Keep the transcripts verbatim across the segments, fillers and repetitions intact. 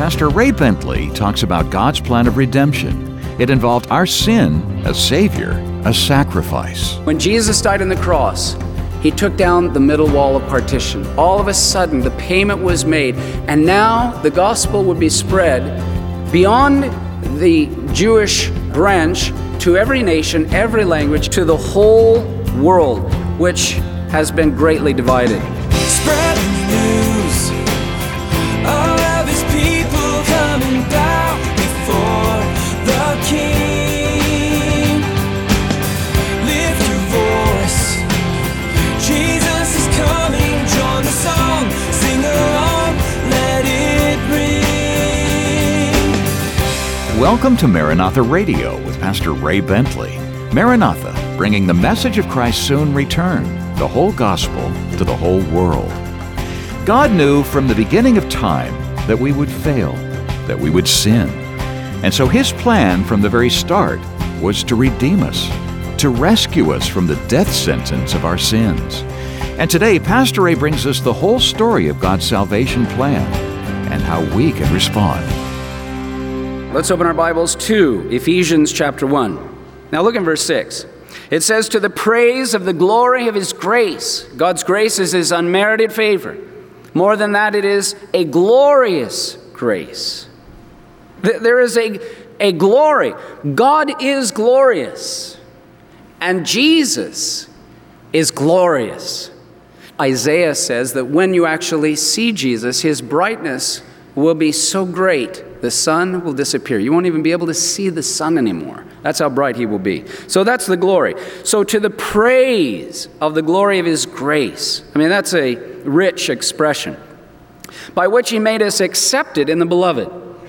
Pastor Ray Bentley talks about God's plan of redemption. It involved our sin, a Savior, a sacrifice. When Jesus died on the cross, He took down the middle wall of partition. All of a sudden, the payment was made, and now the gospel would be spread beyond the Jewish branch to every nation, every language, to the whole world, which has been greatly divided. Spread the news. All of His people coming down before the King. Lift your voice. Jesus is coming. Join the song. Sing along. Let it ring. Welcome to Maranatha Radio with Pastor Ray Bentley. Maranatha, bringing the message of Christ's soon return, the whole gospel, to the whole world. God knew from the beginning of time that we would fail, that we would sin. And so His plan from the very start was to redeem us, to rescue us from the death sentence of our sins. And today, Pastor Ray brings us the whole story of God's salvation plan and how we can respond. Let's open our Bibles to Ephesians chapter one. Now look in verse six. It says, to the praise of the glory of His grace. God's grace is His unmerited favor. More than that, it is a glorious grace. There is a, a glory. God is glorious. And Jesus is glorious. Isaiah says that when you actually see Jesus, His brightness will be so great, the sun will disappear. You won't even be able to see the sun anymore. That's how bright He will be. So that's the glory. So to the praise of the glory of His grace. I mean, that's a rich expression. By which He made us accepted in the beloved.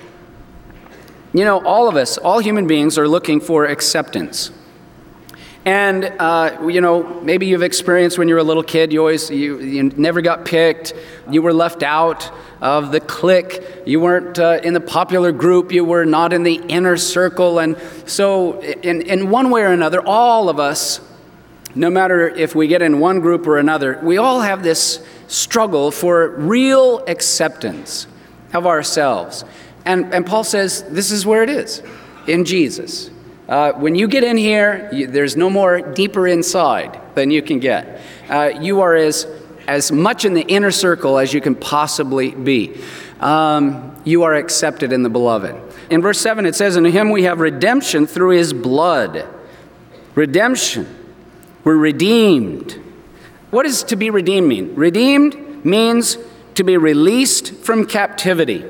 You know, all of us, all human beings are looking for acceptance. And, uh, you know, maybe you've experienced when you were a little kid, you always, you, you never got picked, you were left out of the clique, you weren't uh, in the popular group, you were not in the inner circle. And so in, in one way or another, all of us, no matter if we get in one group or another, we all have this struggle for real acceptance of ourselves. And, and Paul says this is where it is, in Jesus. Uh, when you get in here, you, there's no more deeper inside than you can get. Uh, you are as, as much in the inner circle as you can possibly be. Um, you are accepted in the beloved. In verse seven, it says, in Him we have redemption through His blood. Redemption. We're redeemed. What does to be redeemed mean? Redeemed means to be released from captivity.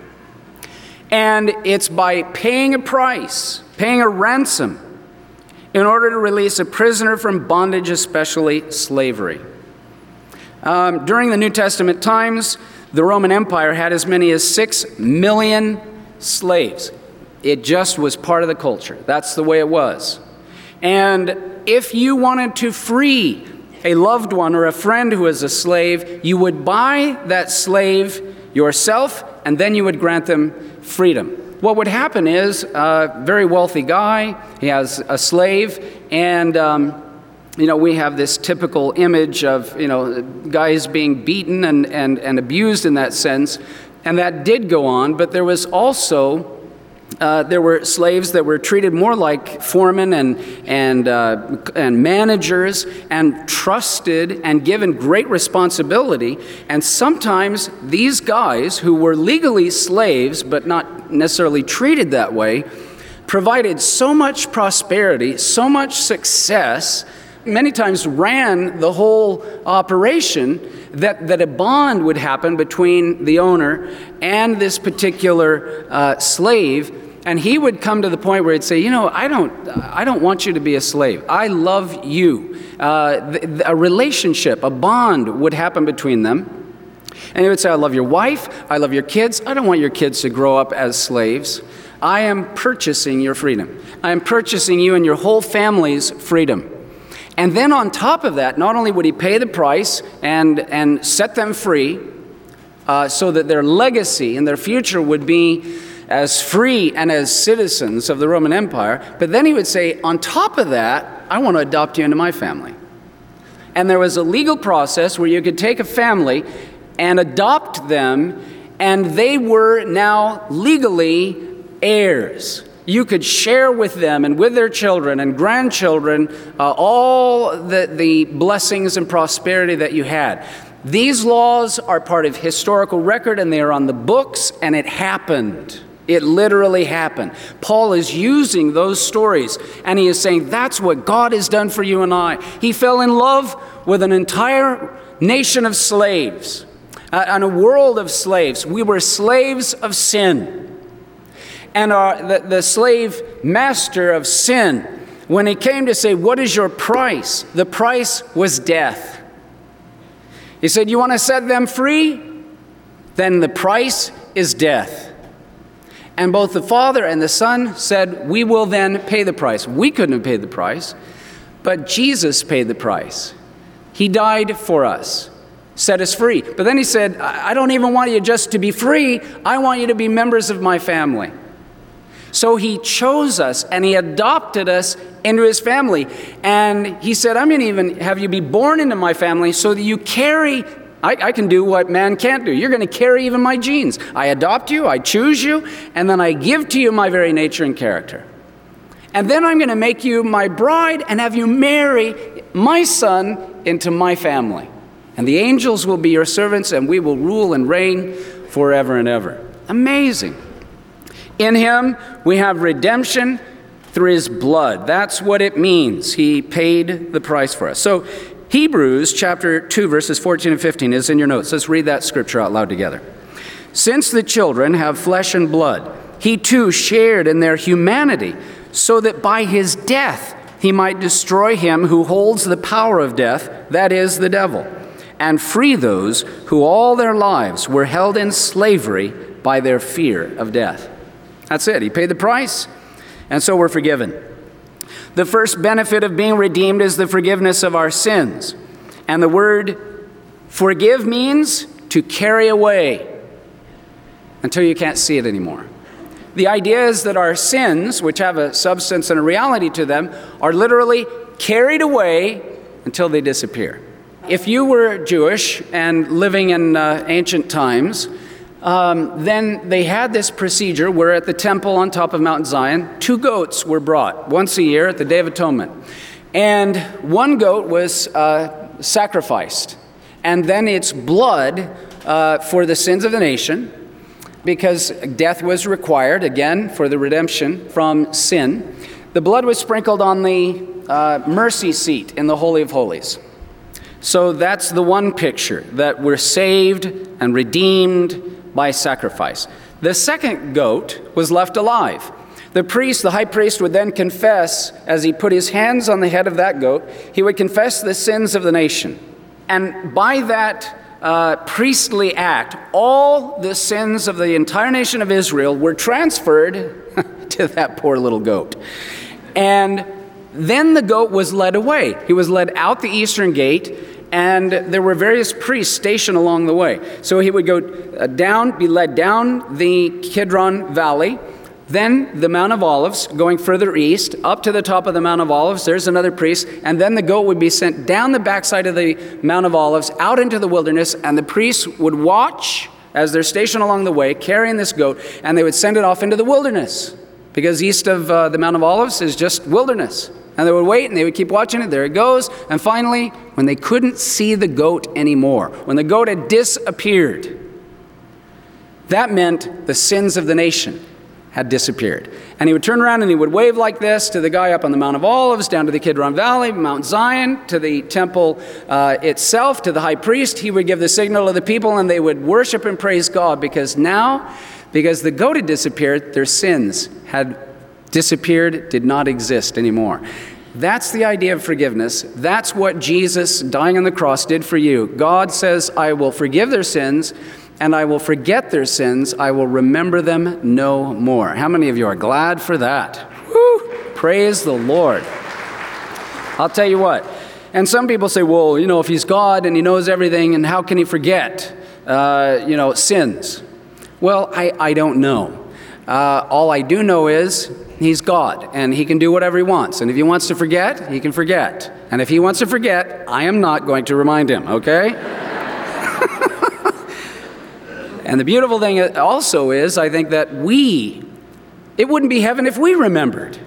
And it's by paying a price, paying a ransom, in order to release a prisoner from bondage, especially slavery. Um, during the New Testament times, the Roman Empire had as many as six million slaves. It just was part of the culture. That's the way it was. And if you wanted to free a loved one or a friend who is a slave, you would buy that slave yourself, and then you would grant them freedom. What would happen is a very wealthy guy, he has a slave, and um, you know, we have this typical image of, you know, guys being beaten and, and, and abused in that sense, and that did go on, but there was also Uh, there were slaves that were treated more like foremen and and uh, and managers, and trusted and given great responsibility. And sometimes these guys, who were legally slaves but not necessarily treated that way, provided so much prosperity, so much success, many times ran the whole operation, that, that a bond would happen between the owner and this particular uh, slave. And he would come to the point where he'd say, you know, I don't, I don't want you to be a slave. I love you. Uh, the, the, a relationship, a bond would happen between them. And he would say, I love your wife. I love your kids. I don't want your kids to grow up as slaves. I am purchasing your freedom. I am purchasing you and your whole family's freedom. And then on top of that, not only would he pay the price and, and set them free uh, so that their legacy and their future would be as free and as citizens of the Roman Empire, but then he would say, on top of that, I want to adopt you into my family. And there was a legal process where you could take a family and adopt them and they were now legally heirs. You could share with them and with their children and grandchildren uh, all the, the blessings and prosperity that you had. These laws are part of historical record, and they are on the books, and it happened. It literally happened. Paul is using those stories, and he is saying that's what God has done for you and I. He fell in love with an entire nation of slaves, uh, and a world of slaves. We were slaves of sin. And our, the, the slave master of sin, when he came to say, what is your price? The price was death. He said, you want to set them free? Then the price is death. And both the Father and the Son said, we will then pay the price. We couldn't have paid the price, but Jesus paid the price. He died for us, set us free. But then he said, I don't even want you just to be free. I want you to be members of my family. So he chose us and he adopted us into his family. And he said, I'm going to even have you be born into my family so that you carry, I, I can do what man can't do. You're going to carry even my genes. I adopt you, I choose you, and then I give to you my very nature and character. And then I'm going to make you my bride and have you marry my son into my family. And the angels will be your servants, and we will rule and reign forever and ever. Amazing. In him, we have redemption through his blood. That's what it means. He paid the price for us. So Hebrews chapter two, verses fourteen and fifteen is in your notes. Let's read that scripture out loud together. Since the children have flesh and blood, he too shared in their humanity, so that by his death he might destroy him who holds the power of death, that is, the devil, and free those who all their lives were held in slavery by their fear of death. That's it. He paid the price, and so we're forgiven. The first benefit of being redeemed is the forgiveness of our sins. And the word forgive means to carry away until you can't see it anymore. The idea is that our sins, which have a substance and a reality to them, are literally carried away until they disappear. If you were Jewish and living in uh, ancient times, Um, then they had this procedure where at the temple on top of Mount Zion, two goats were brought once a year at the Day of Atonement. And one goat was uh, sacrificed. And then its blood uh, for the sins of the nation, because death was required, again, for the redemption from sin, the blood was sprinkled on the uh, mercy seat in the Holy of Holies. So that's the one picture, that we're saved and redeemed by sacrifice. The second goat was left alive. The priest, the high priest, would then confess, as he put his hands on the head of that goat, he would confess the sins of the nation. And by that uh, priestly act, all the sins of the entire nation of Israel were transferred to that poor little goat. And then the goat was led away. He was led out the eastern gate, and there were various priests stationed along the way. So he would go down, be led down the Kidron Valley, then the Mount of Olives, going further east, up to the top of the Mount of Olives, there's another priest, and then the goat would be sent down the backside of the Mount of Olives, out into the wilderness, and the priests would watch as they're stationed along the way, carrying this goat, and they would send it off into the wilderness, because east of uh, the Mount of Olives is just wilderness. And they would wait, and they would keep watching it. There it goes. And finally, when they couldn't see the goat anymore, when the goat had disappeared, that meant the sins of the nation had disappeared. And he would turn around and he would wave like this to the guy up on the Mount of Olives, down to the Kidron Valley, Mount Zion, to the temple uh, itself, to the high priest. He would give the signal to the people, and they would worship and praise God, because now, because the goat had disappeared, their sins had disappeared, did not exist anymore. That's the idea of forgiveness. That's what Jesus dying on the cross did for you. God says, I will forgive their sins, and I will forget their sins. I will remember them no more. How many of you are glad for that? Woo! Praise the Lord. I'll tell you what. And some people say, well, you know, if he's God and he knows everything, and how can he forget, uh, you know, sins? Well, I, I don't know. Uh, all I do know is he's God, and he can do whatever he wants. And if he wants to forget, he can forget. And if he wants to forget, I am not going to remind him, okay? And the beautiful thing also is, I think, that we, it wouldn't be heaven if we remembered.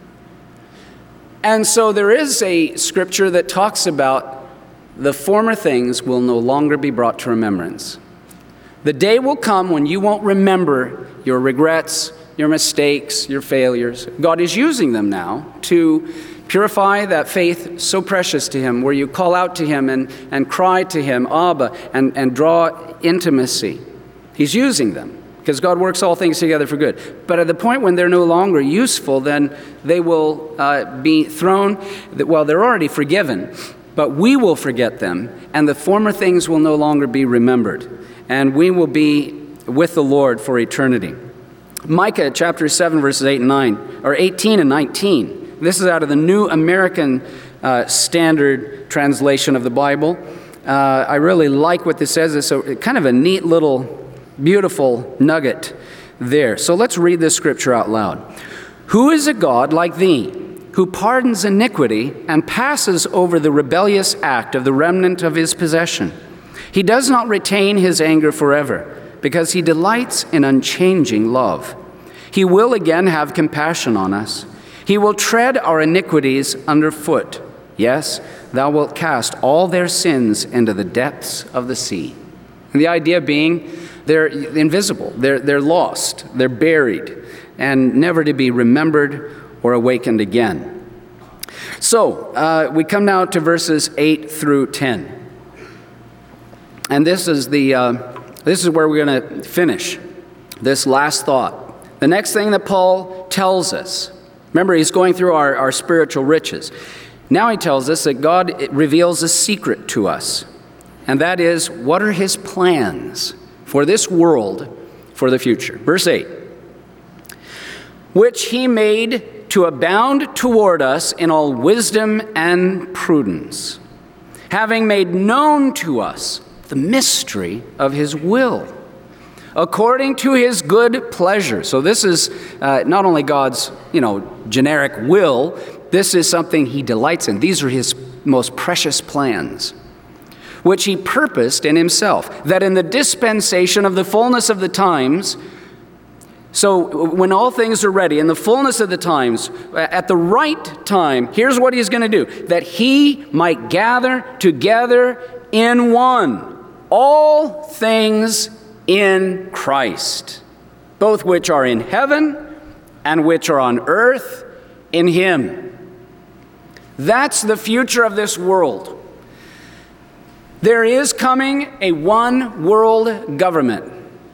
And so there is a scripture that talks about the former things will no longer be brought to remembrance. The day will come when you won't remember your regrets, your mistakes, your failures. God is using them now to purify that faith so precious to Him, where you call out to Him and, and cry to Him, Abba, and, and draw intimacy. He's using them because God works all things together for good. But at the point when they're no longer useful, then they will uh, be thrown, well, they're already forgiven, but we will forget them, and the former things will no longer be remembered, and we will be with the Lord for eternity. Micah chapter seven, verses eight and nine, or eighteen and nineteen. This is out of the New American uh, Standard Translation of the Bible. Uh, I really like what this says. It's a, kind of a neat little, beautiful nugget there. So let's read this scripture out loud. Who is a God like thee, who pardons iniquity and passes over the rebellious act of the remnant of his possession? He does not retain his anger forever, because he delights in unchanging love. He will again have compassion on us. He will tread our iniquities underfoot. Yes, thou wilt cast all their sins into the depths of the sea. And the idea being they're invisible, they're, they're lost, they're buried, and never to be remembered or awakened again. So uh, we come now to verses eight through ten. And this is the uh, this is where we're going to finish this last thought. The next thing that Paul tells us, remember, he's going through our, our spiritual riches. Now he tells us that God reveals a secret to us, and that is, what are his plans for this world for the future? Verse eight, which he made to abound toward us in all wisdom and prudence, having made known to us the mystery of his will, according to his good pleasure. So this is uh, not only God's, you know, generic will, this is something he delights in. These are his most precious plans, which he purposed in himself, that in the dispensation of the fullness of the times, so when all things are ready, in the fullness of the times, at the right time, here's what he's going to do, that he might gather together in one all things in Christ, both which are in heaven and which are on earth in him. That's the future of this world. There is coming a one world government.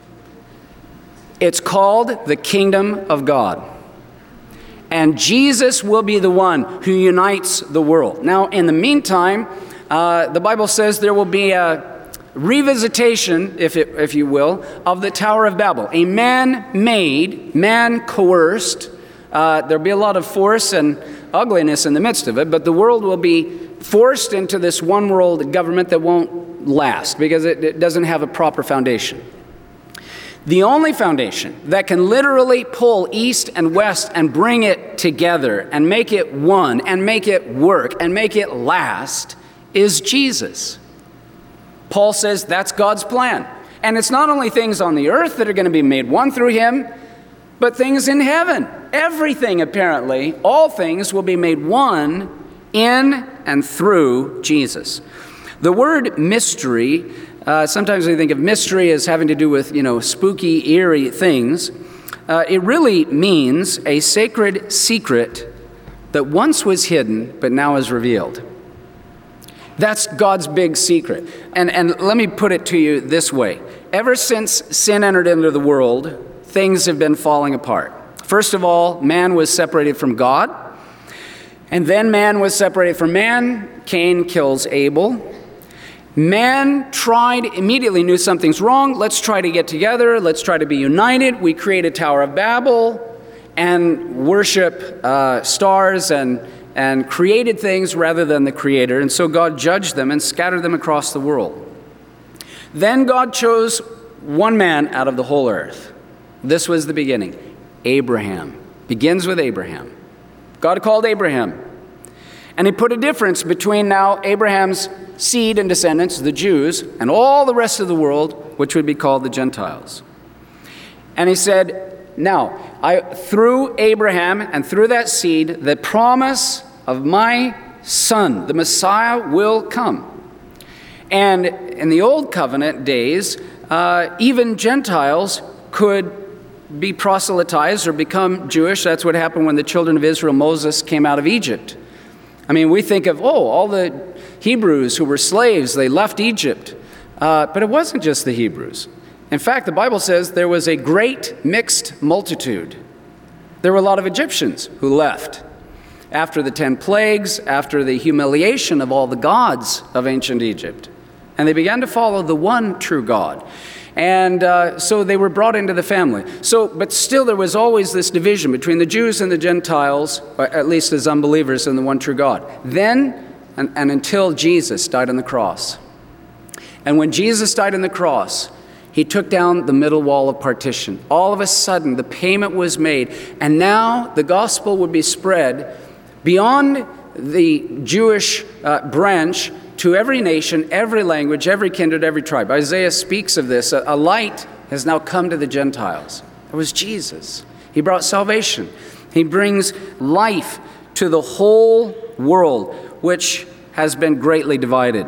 It's called the Kingdom of God. And Jesus will be the one who unites the world. Now, in the meantime, uh, the Bible says there will be a revisitation, if, it, if you will, of the Tower of Babel. A man-made, man-coerced, uh, there'll be a lot of force and ugliness in the midst of it, but the world will be forced into this one-world government that won't last because it, it doesn't have a proper foundation. The only foundation that can literally pull east and west and bring it together and make it one and make it work and make it last is Jesus. Paul says that's God's plan. And it's not only things on the earth that are going to be made one through him, but things in heaven. Everything, apparently, all things will be made one in and through Jesus. The word mystery, uh, sometimes we think of mystery as having to do with, you know, spooky, eerie things. Uh, it really means a sacred secret that once was hidden, but now is revealed. That's God's big secret. And, and let me put it to you this way. Ever since sin entered into the world, things have been falling apart. First of all, man was separated from God. And then man was separated from man. Cain kills Abel. Man tried, immediately knew something's wrong. Let's try to get together. Let's try to be united. We create a Tower of Babel and worship uh, stars and and created things rather than the Creator. And so God judged them and scattered them across the world. Then God chose one man out of the whole earth. This was the beginning. Abraham. Begins with Abraham. God called Abraham. And he put a difference between now Abraham's seed and descendants, the Jews, and all the rest of the world, which would be called the Gentiles. And he said, now, I, through Abraham and through that seed, the promise of my son, the Messiah, will come. And in the Old Covenant days, uh, even Gentiles could be proselytized or become Jewish. That's what happened when the children of Israel, Moses, came out of Egypt. I mean, we think of, oh, all the Hebrews who were slaves, they left Egypt. Uh, but it wasn't just the Hebrews. In fact, the Bible says there was a great mixed multitude. There were a lot of Egyptians who left after the ten plagues, after the humiliation of all the gods of ancient Egypt. And they began to follow the one true God. And uh, so they were brought into the family. So, but still there was always this division between the Jews and the Gentiles, or at least as unbelievers in the one true God. Then, and, and until Jesus died on the cross. And when Jesus died on the cross, he took down the middle wall of partition. All of a sudden, the payment was made. And now the gospel would be spread beyond the Jewish uh, branch to every nation, every language, every kindred, every tribe. Isaiah speaks of this. A, a light has now come to the Gentiles. It was Jesus. He brought salvation. He brings life to the whole world, which has been greatly divided.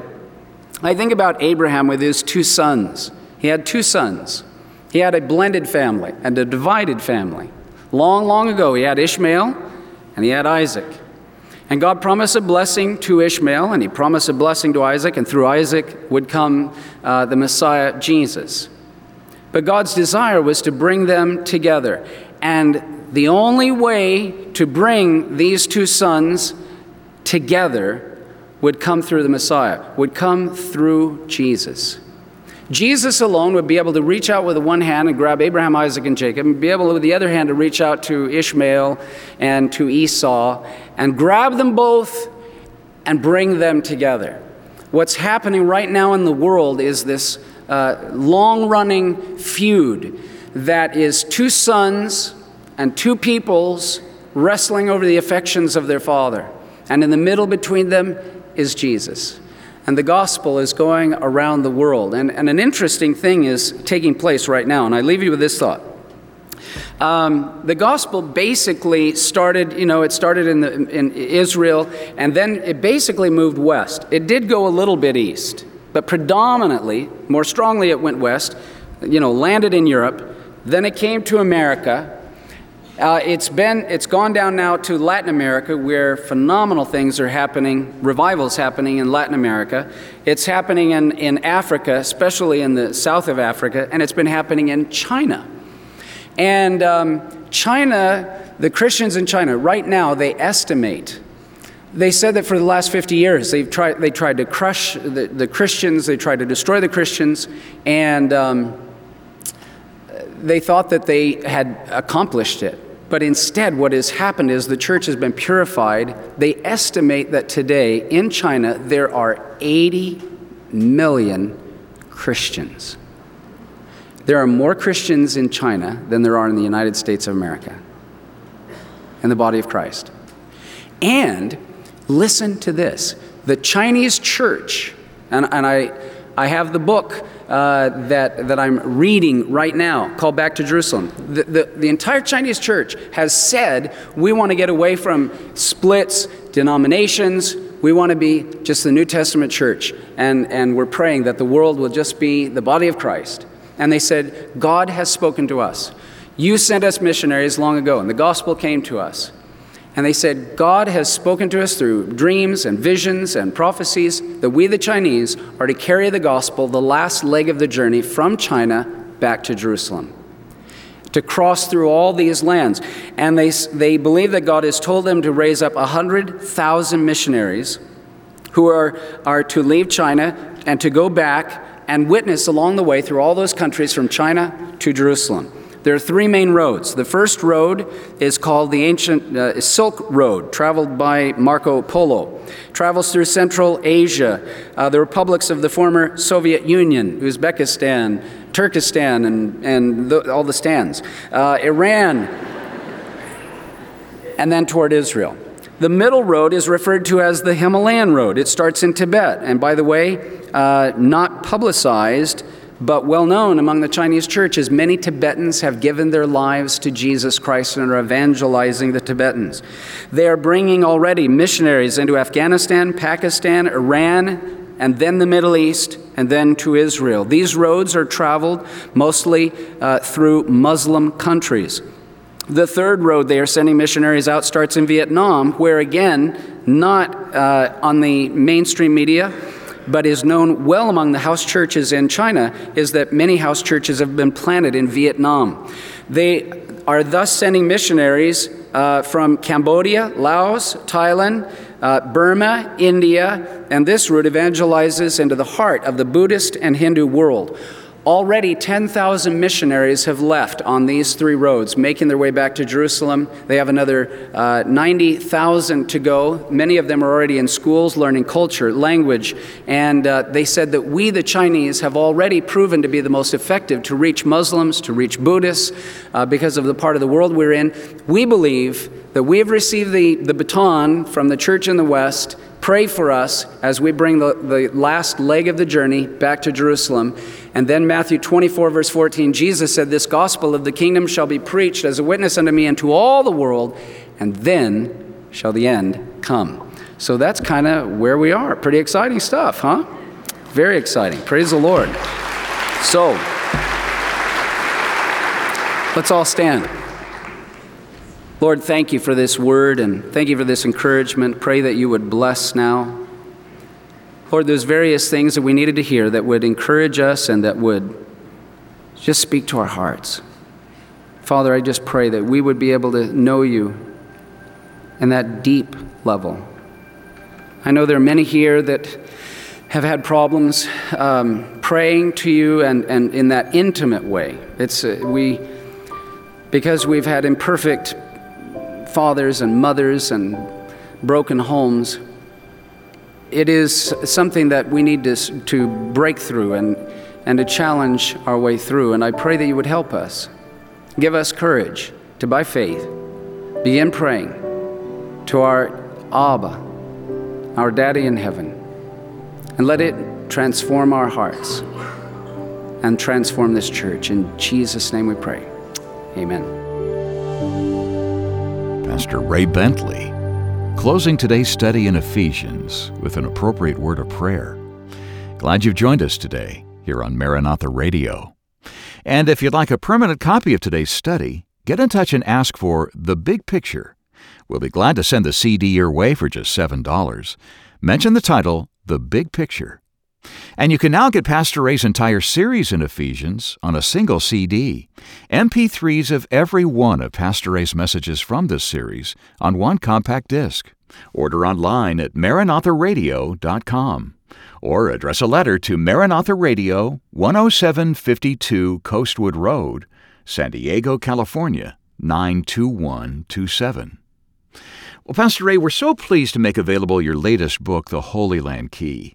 I think about Abraham with his two sons. He had two sons. He had a blended family and a divided family. Long, long ago, he had Ishmael and he had Isaac. And God promised a blessing to Ishmael, and he promised a blessing to Isaac, and through Isaac would come uh, the Messiah, Jesus. But God's desire was to bring them together. And the only way to bring these two sons together would come through the Messiah, would come through Jesus. Jesus alone would be able to reach out with the one hand and grab Abraham, Isaac, and Jacob, and be able with the other hand to reach out to Ishmael and to Esau and grab them both and bring them together. What's happening right now in the world is this uh, long-running feud that is two sons and two peoples wrestling over the affections of their father. And in the middle between them is Jesus. And the gospel is going around the world. And, and an interesting thing is taking place right now. And I leave you with this thought. Um, the gospel basically started, you know, it started in, the, in Israel, and then it basically moved west. It did go a little bit east, but predominantly, more strongly it went west, you know, landed in Europe. Then it came to America. Uh, it's been, it's gone down now to Latin America, where phenomenal things are happening, revivals happening in Latin America. It's happening in, in Africa, especially in the south of Africa, and it's been happening in China. And um, China, the Christians in China, right now, they estimate, they said that for the last fifty years, they've tried, they tried to crush the, the Christians, they tried to destroy the Christians, and um, they thought that they had accomplished it. But instead, what has happened is the church has been purified. They estimate that today in China, there are eighty million Christians. There are more Christians in China than there are in the United States of America, in the body of Christ. And listen to this. The Chinese church, and, and I, I have the book uh, that, that I'm reading right now called Back to Jerusalem. The, the, the entire Chinese church has said, we want to get away from splits, denominations. We want to be just the New Testament church. And, and we're praying that the world will just be the body of Christ. And they said, God has spoken to us. You sent us missionaries long ago, and the gospel came to us. And they said, God has spoken to us through dreams and visions and prophecies that we, the Chinese, are to carry the gospel, the last leg of the journey from China back to Jerusalem, to cross through all these lands. And they, they believe that God has told them to raise up one hundred thousand missionaries who are, are to leave China and to go back and witness along the way through all those countries from China to Jerusalem. There are three main roads. The first road is called the ancient uh, Silk Road, traveled by Marco Polo. Travels through Central Asia, uh, the republics of the former Soviet Union, Uzbekistan, Turkestan, and, and the, all the stands, uh, Iran, and then toward Israel. The middle road is referred to as the Himalayan road. It starts in Tibet. And by the way, uh, not publicized, but well known among the Chinese church, as many Tibetans have given their lives to Jesus Christ and are evangelizing the Tibetans. They are bringing already missionaries into Afghanistan, Pakistan, Iran, and then the Middle East, and then to Israel. These roads are traveled mostly uh, through Muslim countries. The third road they are sending missionaries out starts in Vietnam, where again, not uh, on the mainstream media, but is known well among the house churches in China, is that many house churches have been planted in Vietnam. They are thus sending missionaries uh, from Cambodia, Laos, Thailand, uh, Burma, India, and this route evangelizes into the heart of the Buddhist and Hindu world. Already ten thousand missionaries have left on these three roads, making their way back to Jerusalem. They have another uh, ninety thousand to go. Many of them are already in schools learning culture, language, and uh, they said that we, the Chinese, have already proven to be the most effective to reach Muslims, to reach Buddhists, uh, because of the part of the world we're in. We believe that we have received the, the baton from the church in the West. Pray for us as we bring the, the last leg of the journey back to Jerusalem. And then Matthew twenty-four, verse fourteen, Jesus said, "This gospel of the kingdom shall be preached as a witness unto me and to all the world, and then shall the end come." So that's kind of where we are. Pretty exciting stuff, huh? Very exciting. Praise the Lord. So, let's all stand. Lord, thank you for this word, and thank you for this encouragement. Pray that you would bless now. Lord, there's various things that we needed to hear that would encourage us and that would just speak to our hearts. Father, I just pray that we would be able to know you in that deep level. I know there are many here that have had problems um, praying to you and, and in that intimate way. It's uh, we because we've had imperfect fathers and mothers and broken homes. It is something that we need to, to break through and, and to challenge our way through. And I pray that you would help us. Give us courage to, by faith, begin praying to our Abba, our Daddy in heaven, and let it transform our hearts and transform this church. In Jesus' name we pray. Amen. Pastor Ray Bentley, closing today's study in Ephesians with an appropriate word of prayer. Glad you've joined us today here on Maranatha Radio. And if you'd like a permanent copy of today's study, get in touch and ask for The Big Picture. We'll be glad to send the C D your way for just seven dollars. Mention the title, The Big Picture. And you can now get Pastor Ray's entire series in Ephesians on a single C D, M P threes of every one of Pastor Ray's messages from this series on one compact disc. Order online at maranatha radio dot com or address a letter to Maranatha Radio, one oh seven fifty-two Coastwood Road, San Diego, California, nine two one two seven. Well, Pastor Ray, we're so pleased to make available your latest book, The Holy Land Key.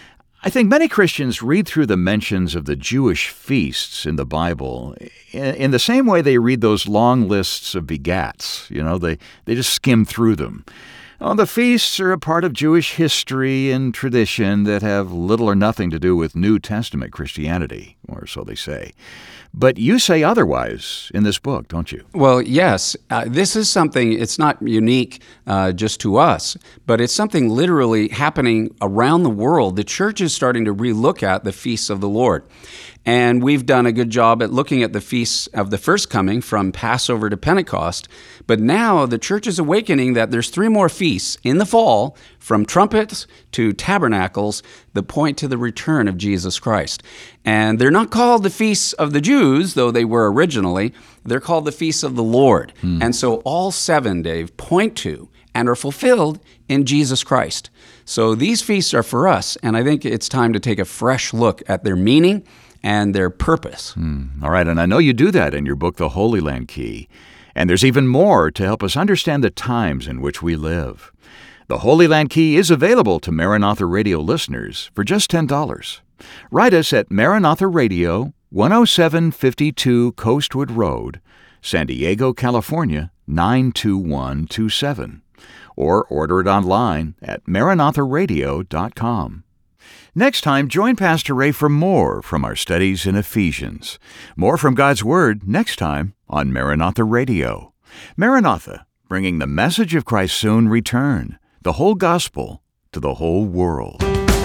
I think many Christians read through the mentions of the Jewish feasts in the Bible in the same way they read those long lists of begats. You know, they, they just skim through them. Oh, the feasts are a part of Jewish history and tradition that have little or nothing to do with New Testament Christianity, or so they say. But you say otherwise in this book, don't you? Well, yes. Uh, this is something, it's not unique uh, just to us, but it's something literally happening around the world. The church is starting to relook at the feasts of the Lord. And we've done a good job at looking at the feasts of the first coming from Passover to Pentecost. But now the church is awakening that there's three more feasts in the fall, from trumpets to tabernacles, that point to the return of Jesus Christ. And they're not called the feasts of the Jews, though they were originally. They're called the feasts of the Lord. Hmm. And so all seven, Dave, point to and are fulfilled in Jesus Christ. So these feasts are for us, and I think it's time to take a fresh look at their meaning and their purpose. Mm, all right, and I know you do that in your book, The Holy Land Key. And there's even more to help us understand the times in which we live. The Holy Land Key is available to Maranatha Radio listeners for just ten dollars. Write us at Maranatha Radio, one oh seven fifty-two Coastwood Road, San Diego, California, nine two one two seven. or order it online at maranatha radio dot com. Next time, join Pastor Ray for more from our studies in Ephesians. More from God's Word next time on Maranatha Radio. Maranatha, bringing the message of Christ's soon return, the whole gospel to the whole world.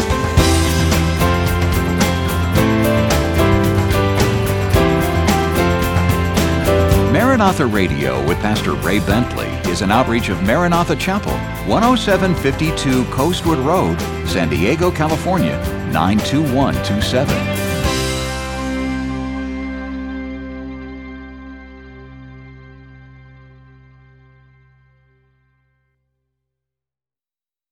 Maranatha Radio with Pastor Ray Bentley is an outreach of Maranatha Chapel, one oh seven fifty-two Coastwood Road, San Diego, California, nine two one two seven.